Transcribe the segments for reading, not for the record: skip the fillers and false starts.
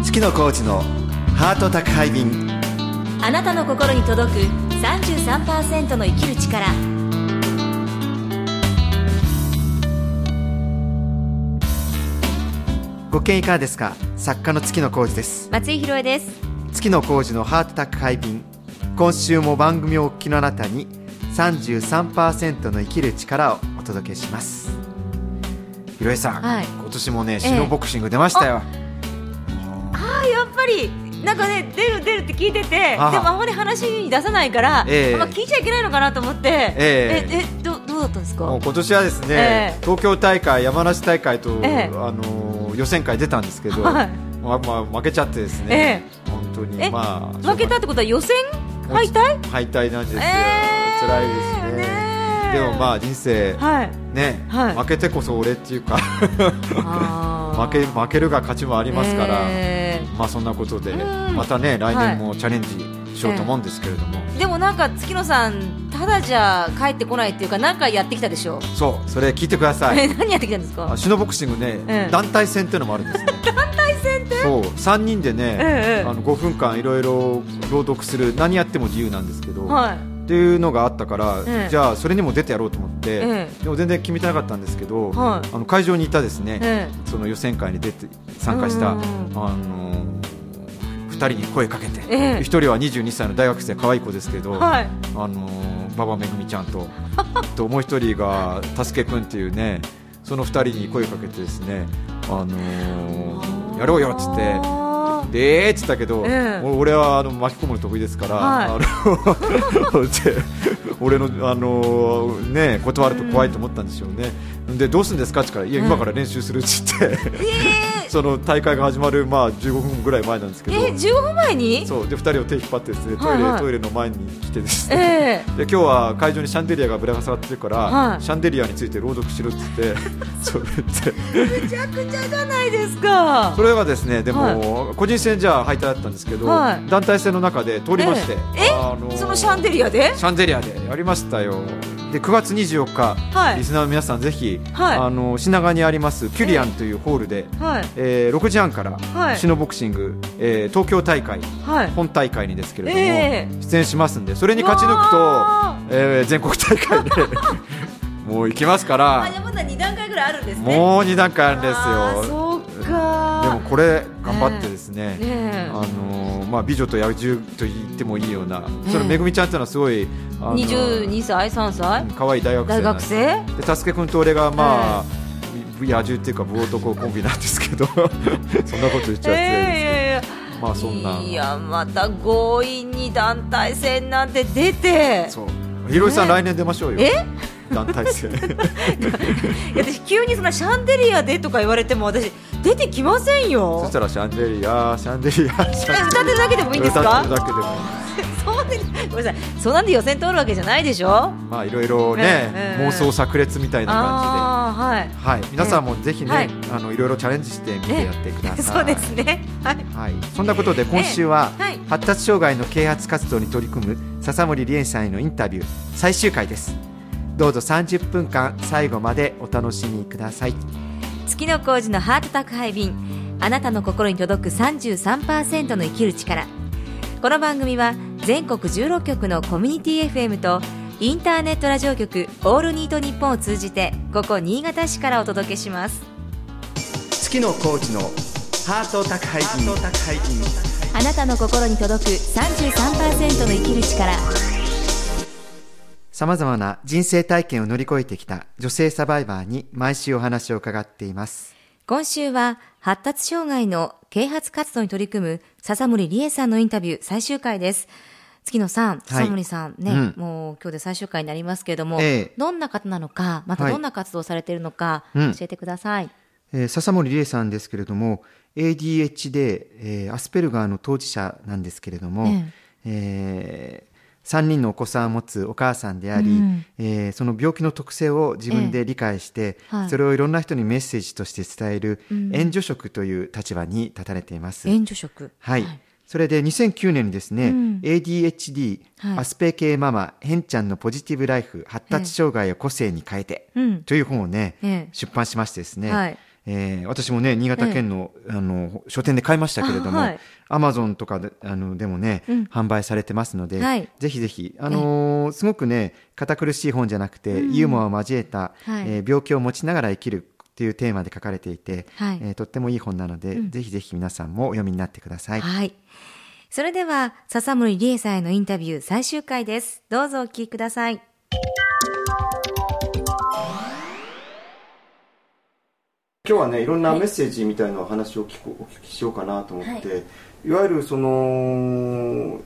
月野浩二のハート宅配便。 あなたの心に届く 33% の生きる力。 ご機嫌いかがですか。作家の月野浩二です。 松井宏恵です。 月野浩二のハート宅配便。今週も番組をお聞きのあなたに 33% の生きる力をお届けします。宏恵さん、 はい、 今年もねシノボクシング出ましたよ。 やっぱりなんかね出るって聞いてて、でもあまり話に出さないから、聞いちゃいけないのかなと思って、どうだったんですか。 もう今年はですね、東京大会、山梨大会と、予選会出たんですけど、負けちゃってですね、本当に、負けたってことは予選敗退なんですよ。辛いですね。でも人生、負けてこそ俺っていうか負けるが勝ちもありますから、そんなことでまたね来年もチャレンジしようと思うんですけれども、 でもなんか月野さんただじゃ帰ってこないっていうか、何かやってきたでしょ。 そう、それ聞いてください。 何やってきたんですか。 シノボクシングね、団体戦っていうのもあるんですね。 団体戦って、 そう、3人でね、5分間いろいろ朗読する、何やっても自由なんですけど、っていうのがあったから、じゃあそれにも出てやろうと思って、でも全然決めてなかったんですけど、会場にいたですね、その予選会に参加した2人に声かけて、1人は22歳の大学生、可愛い子ですけど、馬場めぐみちゃんともう1人がたすけくんっていうね、その2人に声かけてですね、やろうよっつって、って言ったけど、俺は巻き込むの得意ですから、俺の、断ると怖いと思ったんですよね。でどうするんですかって言ったら、いや今から練習するって言って、その大会が始まる15分ぐらい前なんですけど、 15分前にそうで2人を手引っ張ってですね、トイレの前に来てですね、で今日は会場にシャンデリアがぶら下がってるから、シャンデリアについて朗読しろって言ってそれってめちゃくちゃじゃないですか。 それがですね、でも、個人戦じゃ敗退だったんですけど、団体戦の中で通りまして、 そのシャンデリアでやりましたよ。で9月24日、リスナーの皆さんぜひ、品川にありますキュリアンというホールで、6時半から、シノボクシング、東京大会、本大会にですけれども、出演しますんで、それに勝ち抜くと、全国大会でもう行きますから。 まだ2段階ぐらいあるんですね。 もう2段階あるんですよ。 そうか。 でもこれ頑張ってですね、美女と野獣と言ってもいいような、それめぐみちゃんっていうのはすごい 22歳3歳可愛い大学生で、たすけくんと俺が野獣っていうか武男コンビなんですけどそんなこと言っちゃ失礼ですけど、そんな。 いや、また強引に団体戦なんて出て。 そう、ひろしさん、来年出ましょうよ。団体戦私急にそんなシャンデリアでとか言われても私出てきませんよ。 そしたらシャンデリア歌ってるだけでもいいんですか。 歌ってるだけでもごめんなさい、そうなんで予選通るわけじゃないでしょ。 いろいろね、妄想炸裂みたいな感じで、皆さんもぜひね、いろいろチャレンジしてみてやってください。 そうですね。 そんなことで今週は、発達障害の啓発活動に取り組む笹森理恵さんへのインタビュー最終回です。どうぞ30分間最後までお楽しみください。 月野浩二のハート宅配便、あなたの心に届く 33% の生きる力。この番組は全国16局のコミュニティ FM とインターネットラジオ局オールニートニッポンを通じて、ここ新潟市からお届けします。 月野浩二のハート宅配便、 あなたの心に届く 33% の生きる力。 さまざまな人生体験を乗り越えてきた女性サバイバーに毎週お話を伺っています。 今週は発達障害の啓発活動に取り組む笹森理恵さんのインタビュー最終回です。月野さん、笹森さんね、もう今日で最終回になりますけれども、どんな方なのか、またどんな活動をされているのか、教えてください。 笹森理恵さんですけれども、 ADHD、アスペルガーの当事者なんですけれども、3人のお子さんを持つお母さんであり、その病気の特性を自分で理解して、それをいろんな人にメッセージとして伝える援助職という立場に立たれています。 援助職、 それで2009年にですね、ADHD、アスペ系ママヘンちゃんのポジティブライフ、発達障害を個性に変えて、という本をね、出版しましてですね、 私もね新潟県の、書店で買いましたけれども、Amazon とかでもね、販売されてますので、ぜひぜひすごくね堅苦しい本じゃなくて、ユーモアを交えた、病気を持ちながら生きるっていうテーマで書かれていて、とってもいい本なので、ぜひぜひ皆さんもお読みになってください。 それでは笹森理恵さんへのインタビュー最終回です。どうぞお聞きください。 今日はねいろんなメッセージみたいなお話をお聞きしようかなと思って、いわゆるその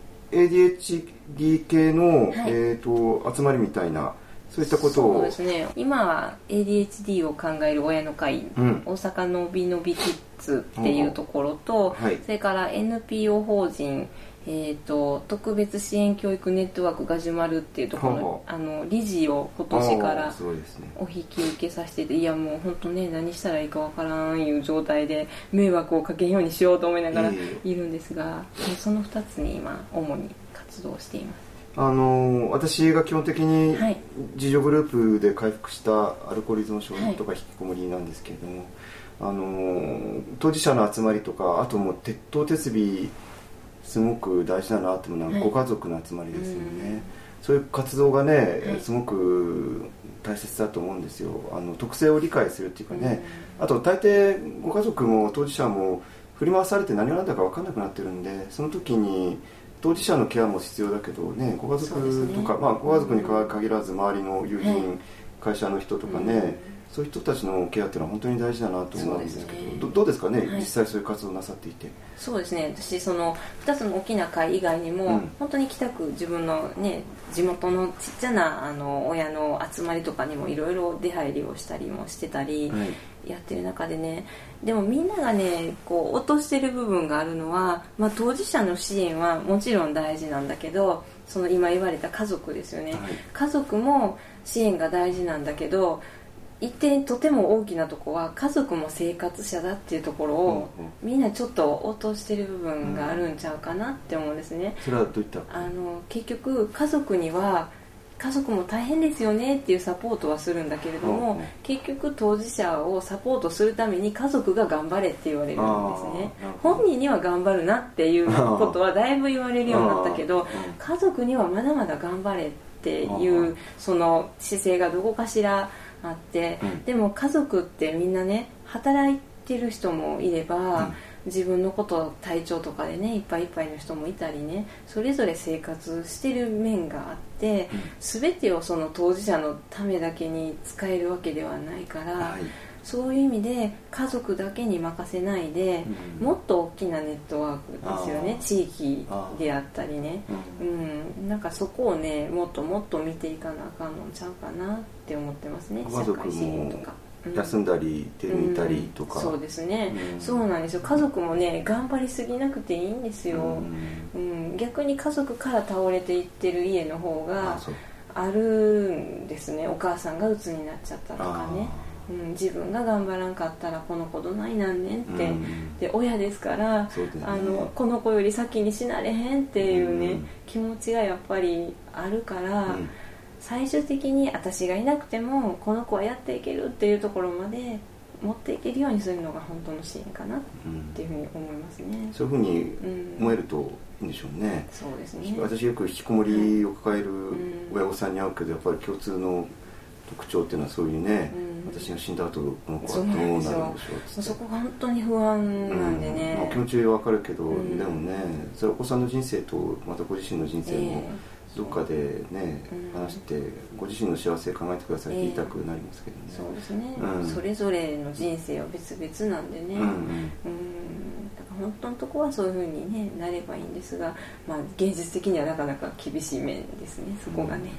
ADHD 系の、集まりみたいなそういったことを。 そうですね、今は ADHD を考える親の会、大阪のびのびキッズっていうところと、それから NPO 法人特別支援教育ネットワークガジュマルっていうところの理事を今年からお引き受けさせてて、いやもう本当ね何したらいいかわからんいう状態で迷惑をかけんようにしようと思いながらいるんですが、その2つに今主に活動しています。 私が基本的に自助グループで回復したアルコール依存症とか引きこもりなんですけれども、当事者の集まりとか、あともう鉄頭鉄尾すごく大事だなっていうのはご家族の集まりですよね。そういう活動がね、すごく大切だと思うんですよ。特性を理解するっていうかね、あと大抵ご家族も当事者も振り回されて何が何だか分かんなくなってるんで、その時に当事者のケアも必要だけどね、ご家族とか、ご家族に限らず周りの友人、会社の人とかね、そういう人たちのケアっていうのは本当に大事だなと思うんですけど、どうですかね、実際そういう活動なさっていて。 そうですね、私その2つの大きな会以外にも、本当に北区自分のね地元のちっちゃな親の集まりとかにもいろいろ出入りをしたりもしてたり、やってる中でね、でもみんながねこう落としてる部分があるのは、当事者の支援はもちろん大事なんだけど、その今言われた家族ですよね、家族も支援が大事なんだけど、一点とても大きなところは家族も生活者だっていうところを、みんなちょっと落としてる部分があるんちゃうかなって思うんですね。 それはどういった？ 結局家族には家族も大変ですよねっていうサポートはするんだけれども、結局当事者をサポートするために家族が頑張れって言われるんですね。本人には頑張るなっていうことはだいぶ言われるようになったけど、家族にはまだまだ頑張れっていうその姿勢がどこかしらあって、でも家族ってみんなね働いてる人もいれば、自分のこと体調とかでねいっぱいいっぱいの人もいたりね、それぞれ生活してる面があって、全てをその当事者のためだけに使えるわけではないから、そういう意味で家族だけに任せないで、もっと大きなネットワークですよね、地域であったりね、なんかそこをねもっともっと見ていかなあかんのちゃうかなって思ってますね。 社会支援とか休んだり手抜いたりとか、 そうですね、そうなんですよ。家族もね頑張りすぎなくていいんですよ、逆に家族から倒れていってる家の方があるんですね。お母さんが鬱になっちゃったとかね、自分が頑張らんかったらこの子どないなんねんって、で親ですから、この子より先に死なれへんっていうね、気持ちがやっぱりあるから、最終的に私がいなくてもこの子はやっていけるっていうところまで持っていけるようにするのが本当の支援かなっていうふうに思いますね。 そういうふうに思えるといいんでしょうね。 そうですね。 私よく引きこもりを抱える親御さんに会うけど、やっぱり共通の特徴っていうのはそういうね、私が死んだ後この子はどうなるんでしょうって、 そこが本当に不安なんでね、 気持ちは分かるけど、でもねそれお子さんの人生とまたご自身の人生もどっかでね、話してご自身の幸せ考えてくださいって言いたくなりますけどね。 そうですね、それぞれの人生は別々なんでね、だから本当のところはそういう風に、ね、なればいいんですが、現実的にはなかなか厳しい面ですね、そこがね。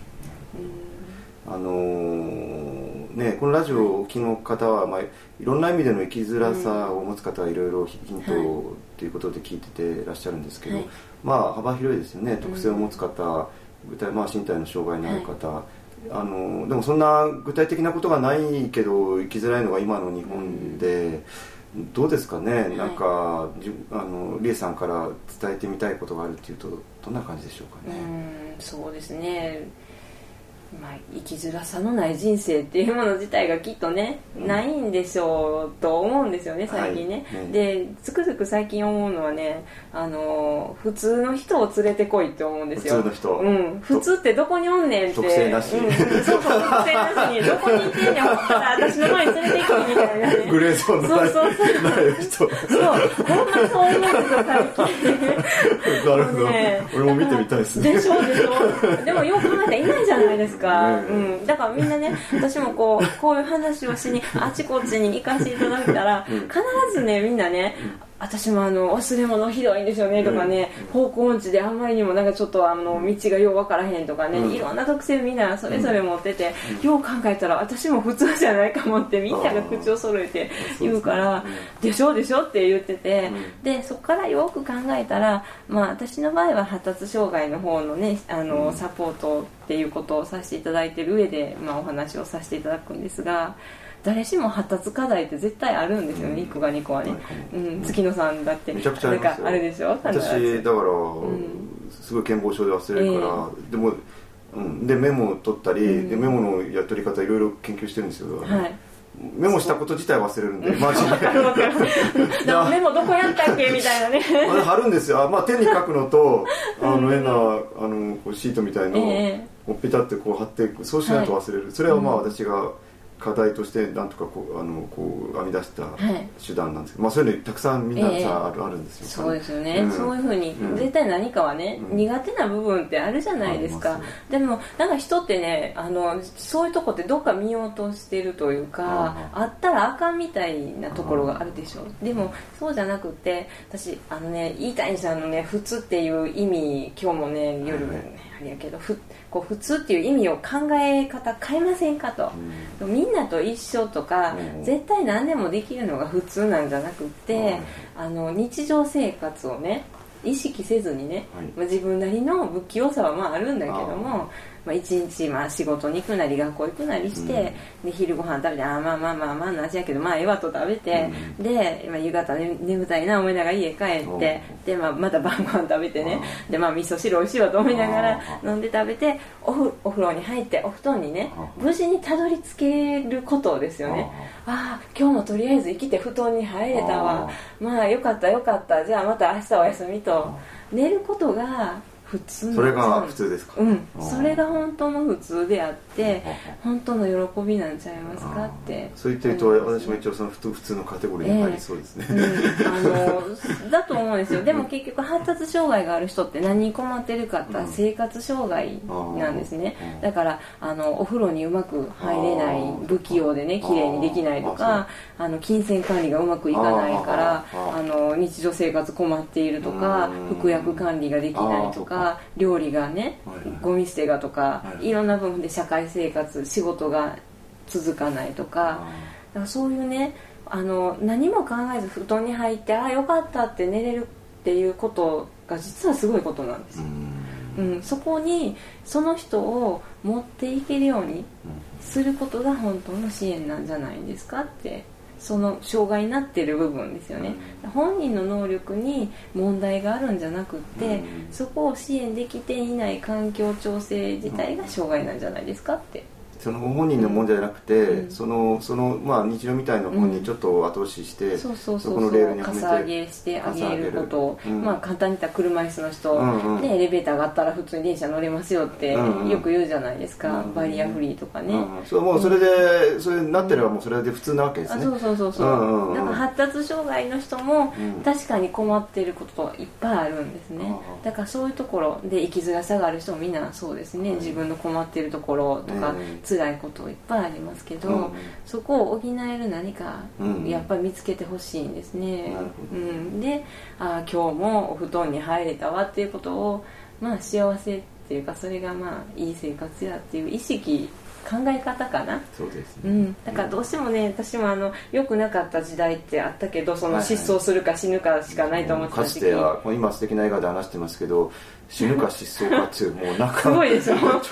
このラジオをお聞きの方は、いろんな意味での生きづらさを持つ方はいろいろヒントということで聞いててらっしゃるんですけど、幅広いですよね。特性を持つ方、身体の障害のある方、でもそんな具体的なことがないけど生きづらいのが今の日本で、どうですかね。なんか理恵さんから伝えてみたいことがあるっていうとどんな感じでしょうかね。 そうですね、 生きづらさのない人生っていうもの自体がきっとね、ないんでしょうと思うんですよね、最近ね、でつくづく最近思うのはね、普通の人を連れてこいって思うんですよ。 普通の人、 普通ってどこにおんねんって、 特性なし、 そう特性なしにどこにいてんねん、私の前に連れてきてみたいなね、 グレーゾーンのない人、 そうほんまそう思うんですよ最近。 なるほど、俺も見てみたいですね。 でしょでもよく考えたらいないじゃないですか、だからみんなね、私もこういう話をしにあちこちに行かせていただいたら、必ずねみんなね、私も忘れ物ひどいんですよねとかね、方向音痴であんまりにもなんかちょっと道がよう分からへんとかね、いろんな特性みんなそれぞれ持ってて、よう考えたら私も普通じゃないかもってみんなが口を揃えて言うから、でしょって言ってて、でそこからよく考えたら、私の場合は発達障害の方のねサポートっていうことをさせていただいてる上で、お話をさせていただくんですが、誰しも発達課題って絶対あるんですよね、1個か2個はね、月野さんだってめちゃくちゃありますよ。 あれでしょ、 私だから、すごい健忘症で忘れるから、でも、でメモを取ったり、でメモのやっとり方いろいろ研究してるんですよ。メモしたこと自体忘れるんで、マジで。 メモどこやったっけみたいなね。 貼るんですよ。手に書くのと、変なこうシートみたいのをピタってこう貼っていく。そうしないと忘れる。それは私が課題としてなんとかこう編み出した手段なんですけど、そういうのたくさんみんなさ、あるんですよ。 そうですよね、そういうふうに、絶対何かはね、苦手な部分ってあるじゃないですか。でもなんか人ってね、そういうとこってどっか見ようとしてるというか、あったらあかんみたいなところがあるでしょ。でもそうじゃなくて、私言いたいんですよ、普通っていう意味、今日もね夜ねあれやけど、普通っていう意味を考え方変えませんかと、みんなと一緒とか、絶対何でもできるのが普通なんじゃなくって、日常生活をね意識せずにね、自分なりの不器用さはあるんだけども、一日仕事に行くなり学校行くなりして、で昼ご飯食べて、夏やけどええわと食べて、で夕方眠たいな思いながら家帰って、でまた晩ご飯食べてね、で味噌汁おいしいわと思いながら飲んで食べて、お風呂に入ってお布団にね無事にたどり着けることですよね。今日もとりあえず生きて布団に入れたわ、よかったじゃあまた明日お休みと寝ることが普通。 それが普通ですか。 それが本当の普通であって、本当の喜びなんちゃいますかって。 そう言ってると、私も一応その普通のカテゴリーに入りそうですね。 だと思うんですよ。でも結局発達障害がある人って何に困ってるかって生活障害なんですね。だからお風呂にうまく入れない、不器用でね綺麗にできないとか、金銭管理がうまくいかないから日常生活困っているとか、服薬管理ができないとか、料理がね、ゴミ捨てがとか、いろんな部分で社会生活、仕事が続かないとか、だからそういうね、何も考えず布団に入って、よかったって寝れるっていうことが実はすごいことなんですよ。そこにその人を持っていけるようにすることが本当の支援なんじゃないですかって。その障害になっている部分ですよね。本人の能力に問題があるんじゃなくって、そこを支援できていない環境調整自体が障害なんじゃないですかって。 その本人の問題じゃなくて、その日常みたいな本にちょっと後押しして、そこのレールにはめてかさ上げしてあげることを、簡単に言ったら車椅子の人、でエレベーターがあったら普通に電車乗れますよってよく言うじゃないですか、バリアフリーとかね。 もうそれでそれになってればもうそれで普通なわけですね。そうだから発達障害の人も確かに困っていることいっぱいあるんですね。だからそういうところで生きづらさがある人もみんなそうですね。自分の困っているところとか辛いこといっぱいありますけど、そこを補える何かやっぱり見つけてほしいんですね。で、今日もお布団に入れたわっていうことを幸せっていうか、それがいい生活やっていう意識、考え方かな。 そうですね。 だからどうしてもね、私も良くなかった時代ってあったけど、その失踪するか死ぬかしかないと思ってた時期、 かつては今素敵な映画で話してますけど、死ぬか失踪かっていうもうなんかすごいでしょ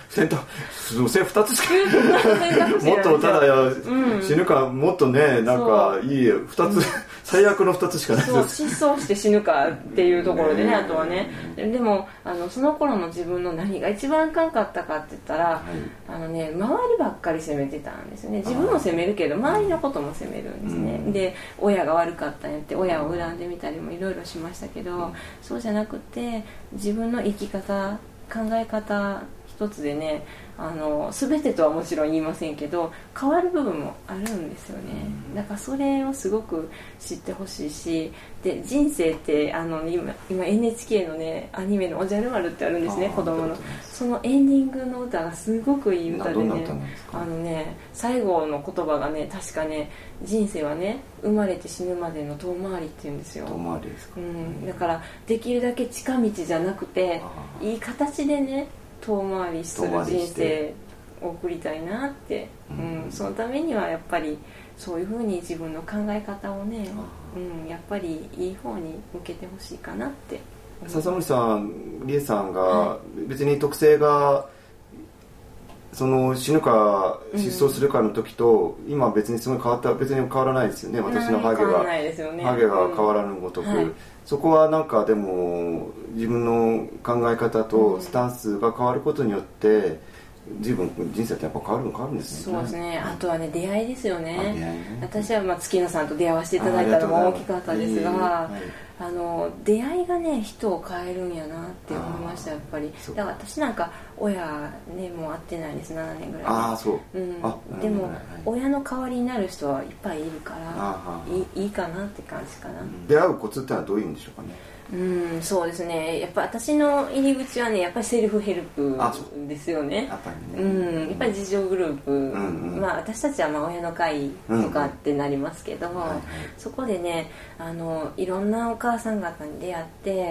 2つしかもっとただ死ぬかもっとねなんかいい2つ最悪の2つしかないです。 失踪して死ぬかっていうところでね、あとはね。でもその頃の自分の何が一番あかんかったかって言ったら、周りばっかり責めてたんですよね。自分も責めるけど周りのことも責めるんですね。で親が悪かったんやって親を恨んでみたりもいろいろしましたけど、そうじゃなくて自分の生き方考え方一つでね、全てとはもちろん言いませんけど変わる部分もあるんですよね。だからそれをすごく知ってほしいし、で人生って今 NHK のねアニメのおじゃる丸ってあるんですね、子供の。そのエンディングの歌がすごくいい歌でね、最後の言葉がね確かね、人生はね生まれて死ぬまでの遠回りって言うんですよ。 遠回りですか。 だからできるだけ近道じゃなくていい形でね遠回りする人生を送りたいなって、そのためにはやっぱりそういうふうに自分の考え方をね、やっぱりいい方に向けてほしいかなって。 笹森さん、理恵さんが別に特性がその死ぬか失踪するかの時と、今別にすごい別に変わらないですよね。私のハゲが変わらぬごとく、そこはなんかでも自分の考え方とスタンスが変わることによって随分人生ってやっぱ変わるんですね。 そうですね。あとはね出会いですよね。私は月野さんと出会わせていただいたのも大きかったですが、出会いがね人を変えるんやなって思いました。やっぱりだから私なんか親ねもう会ってないです、7年ぐらい。でも親の代わりになる人はいっぱいいるからいいかなって感じかな。 出会うコツってのはどういうんでしょうかね。 そうですね。やっぱ私の入り口はねやっぱりセルフヘルプですよね。やっぱり自助グループ、私たちは親の会とかってなりますけど、そこでねいろんなお母さん方に出会って、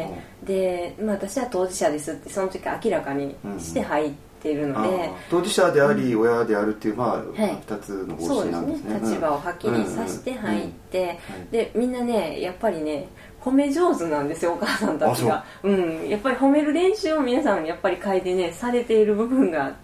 で、私は当事者ですってその時明らかにして入っているので、 当事者であり親であるっていう2つの方針なんですね。 そうですね。立場をはっきりさせて入って、でみんなねやっぱりね褒め上手なんですよ、お母さんたちが。やっぱり褒める練習を皆さんやっぱり会でねされている部分があって、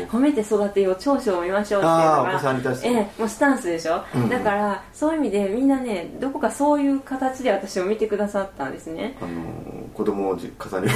褒めて育てよう、長所を見ましょうっていうのがお子さんに対してもうスタンスでしょ。だからそういう意味でみんなねどこかそういう形で私を見てくださったんですね。 子供を重ねる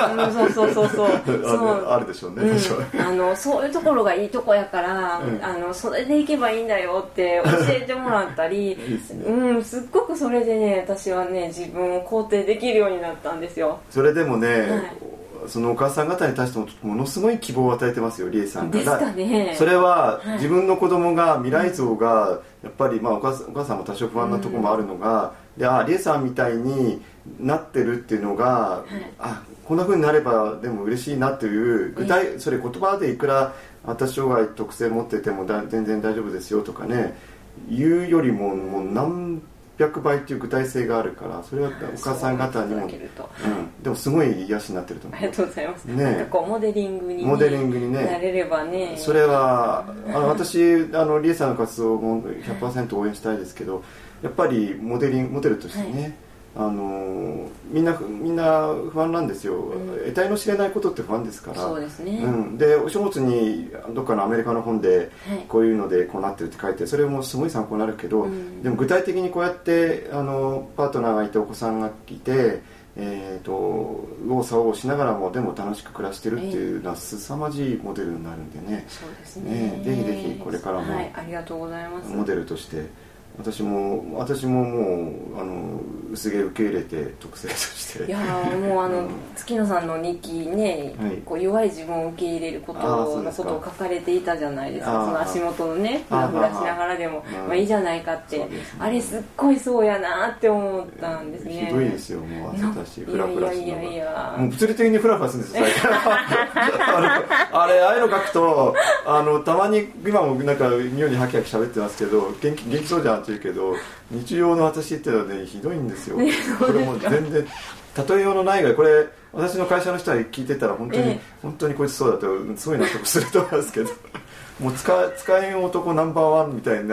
そうあるでしょうね。 そういうところがいいとこやから、それでいけばいいんだよって教えてもらったりすっごくそれでね私はね自分を肯定できるようになったんですよ。 それでもね、そのお母さん方に対してもものすごい希望を与えてますよ、理恵さんが。 ですかね。 それは自分の子供が未来像がやっぱり、お母さんも多少不安なところもあるのが、で理恵さんみたいになってるっていうのが、こんな風になればでも嬉しいなというそれ言葉でいくら私障害特性持ってても全然大丈夫ですよとかね言うよりも何百倍っていう具体性があるから、それはお母さん方にもでもすごい癒しになってると思う。 ありがとうございます。なんかモデリングにねなれればね。 それは私理恵さんの活動も 100% 応援したいですけど、やっぱりモデルとしてね、みんな不安なんですよ。得体の知れないことって不安ですから。 そうですね。 でお書物にどっかのアメリカの本でこういうのでこうなってるって書いて、それもすごい参考になるけど、でも具体的にこうやってパートナーがいてお子さんがいて右往左往しながらもでも楽しく暮らしてるっていうのは凄まじいモデルになるんでね。 そうですね。 ぜひぜひこれからもありがとうございます。 モデルとして私ももう薄毛受け入れて特性として。 いやもう月野さんの日記ね、こう弱い自分を受け入れることのことを書かれていたじゃないですか。その足元のねフラフラしながらでもいいじゃないかって、あれすっごいそうやなって思ったんですね。 ひどいですよ、もう汗だしフラフラするのが。 いやもう物理的にフラフラするんですよ最近ああいうの書くとたまに今もなんか妙にハキハキ喋ってますけど元気そうじゃんって言うけど、日常の私っていうのはねひどいんですよ。これも全然例えようのないぐらい、これ私の会社の人は聞いてたら本当にこいつそうだとすごい納得すると思いますけどもう使えん男ナンバーワンみたいな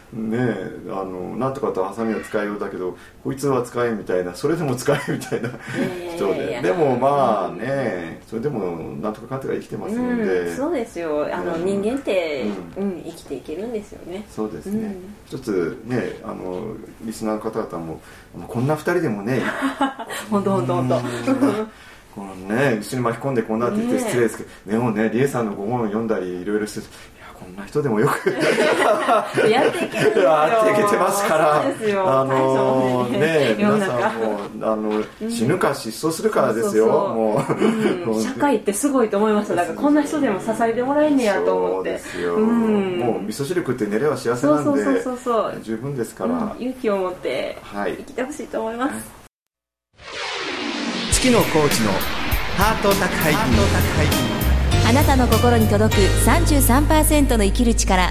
ねなんとかとハサミは使いようだけどこいつは使えみたいな、それでも使えみたいな人で、でもまあねそれでもなんとかかんとか生きてますので、 そうですよ、人間って、生きていけるんですよね。 そうですね、一つねリスナーの方々もこんな2人でもねほんとこのね、一緒に巻き込んでこうなって言って失礼ですけど、でもね、リエさんのご本を読んだりいろいろして、いやこんな人でもよくやっていけるんですよ。 やっていけてますから、 そうですよ、 ね、皆さんも死ぬか失踪するからですよ。もう社会ってすごいと思いました。だからこんな人でも支えてもらえんねやと思って。そうですよ。もう味噌汁食って寝れば幸せなんで十分ですから、勇気を持って生きてほしいと思います。 月野コーチのハート宅配便。 あなたの心に届く 33% の生きる力。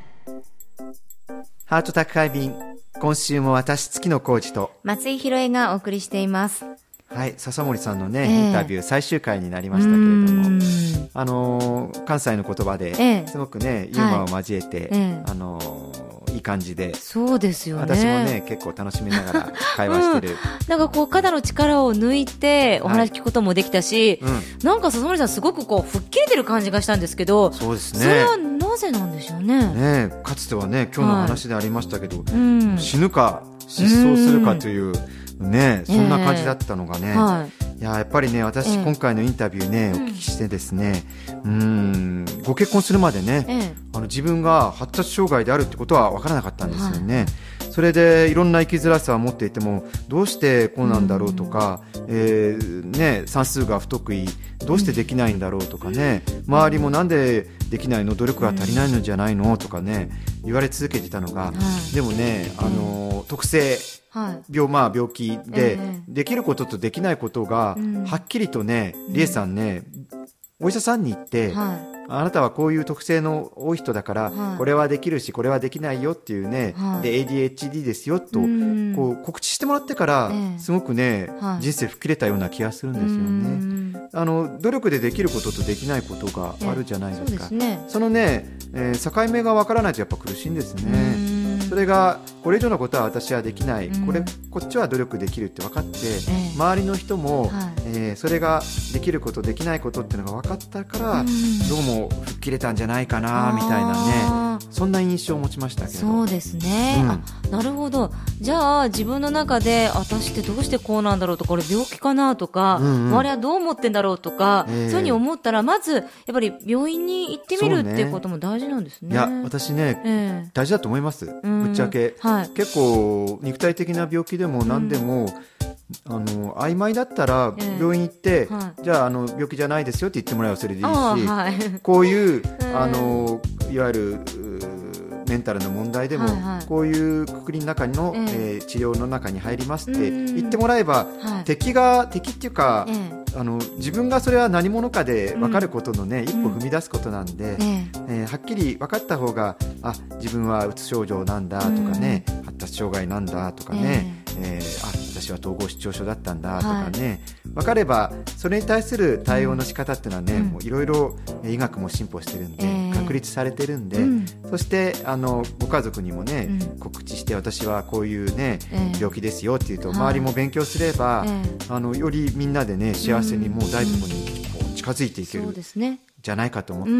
ハート宅配便、今週も私月野コーチと松井宏恵がお送りしています。 はい、笹森さんのね、インタビュー最終回になりましたけれども、関西の言葉ですごくね、ユーモアを交えて、いい感じで、 そうですよね、 私もね結構楽しみながら会話してる、 なんかこう肩の力を抜いてお話聞くこともできたし、なんか笹森さんすごくこう吹っ切れてる感じがしたんですけど、 そうですね、 それはなぜなんでしょうね。 かつてはね今日の話でありましたけど、死ぬか失踪するかというね、そんな感じだったのがね、やっぱりね私、今回のインタビューね、お聞きしてですね、ご結婚するまでね、自分が発達障害であるってことは分からなかったんですよね。それでいろんな生きづらさを持っていてもどうしてこうなんだろうとか、算数が不得意どうしてできないんだろうとかね、周りもなんでできないの、努力が足りないのじゃないのとかね言われ続けてたのが、でもね、特性病気で、できることとできないことがはっきりとね、リエさんねお医者さんに行って、あなたはこういう特性の多い人だから、これはできるしこれはできないよっていうね、で ADHD ですよとこう告知してもらってから、すごくね、人生吹っ切れたような気がするんですよね。努力でできることとできないことがあるじゃないですか。そのね、境目がわからないとやっぱ苦しいんですね。それがこれ以上のことは私はできない、こっちは努力できるって分かって、周りの人も、それができることできないことっていうのが分かったから、どうも吹っ切れたんじゃないかなみたいなね、そんな印象を持ちましたけど。 そうですね、なるほど。じゃあ自分の中で私ってどうしてこうなんだろうとか、これ病気かなとか、周りはどう思ってんだろうとか、そういうふうに思ったらまずやっぱり病院に行ってみるっていうことも大事なんですね。 いや私ね、大事だと思います。ぶっちゃけ、結構肉体的な病気でも何でも、曖昧だったら病院行って、じゃあ病気じゃないですよって言ってもらえばそれでいいし、こういういわゆるメンタルの問題でも、こういうくくりの中の、治療の中に入りますって言ってもらえば、敵っていうか、自分がそれは何者かで分かることのね、一歩踏み出すことなんで、はっきり分かった方が、自分はうつ症状なんだとかね、発達障害なんだとかね、私は統合失調症だったんだとかね、分かればそれに対する対応の仕方っていうのはね、もういろいろ医学も進歩してるんで、確立されてるんで、そしてご家族にもね、告知して私はこういうね、病気ですよっていうと、周りも勉強すれば、よりみんなでね幸せにもう大部分にこう近づいていけるじゃないかと思って、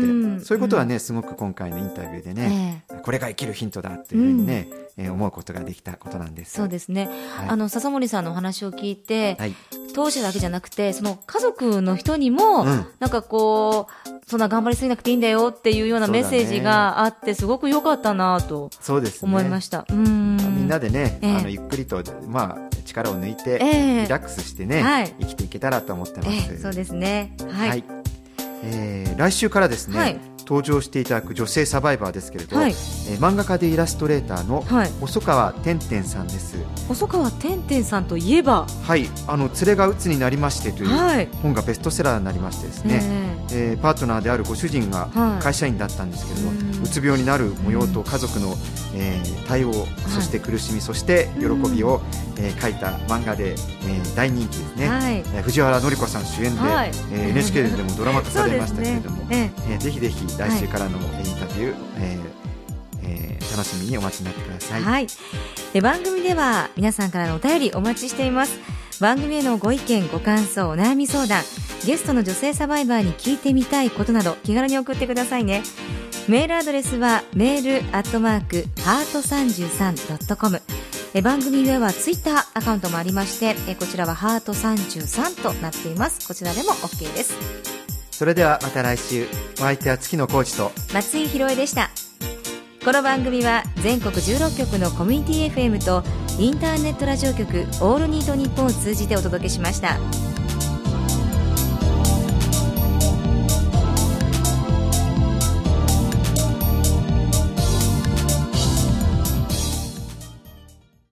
そういうことはねすごく今回のインタビューでね、これが生きるヒントだっていうふうにね、思うことができたことなんです。 そうですね、笹森さんのお話を聞いて、当事者だけじゃなくてその家族の人にも、なんかこうそんな頑張りすぎなくていいんだよっていうようなメッセージがあって、すごく良かったなと思いました。みんなでね、ゆっくりと、力を抜いて、リラックスしてね、生きていけたらと思ってます。 そうですね。 来週からですね、登場していただく女性サバイバーですけれど、漫画家でイラストレーターの細川てんてんさんです。 細川てんてんさんといえば、 連れが鬱になりましてという本がベストセラーになりましてですね、パートナーであるご主人が会社員だったんですけれど、うつ病になる模様と家族の、対応、そして苦しみ、そして喜びを、書いた漫画で、大人気ですね。藤原紀子さん主演で、NHK でもドラマ化されましたけれども、ぜひぜひ来週からのインタビュー、楽楽しみにお待ちになってください。 はい。で、番組では皆さんからのお便りお待ちしています。番組へのご意見ご感想お悩み相談、ゲストの女性サバイバーに聞いてみたいことなど気軽に送ってくださいね。メールアドレスはmail@heart33.com。番組ではツイッターアカウントもありまして、こちらはハート33となっています。こちらでも OK です。 それではまた来週。お相手は月野コーチと松井宏恵でした。この番組は全国16局のコミュニティ FM とインターネットラジオ局オールニートニッポンを通じてお届けしました。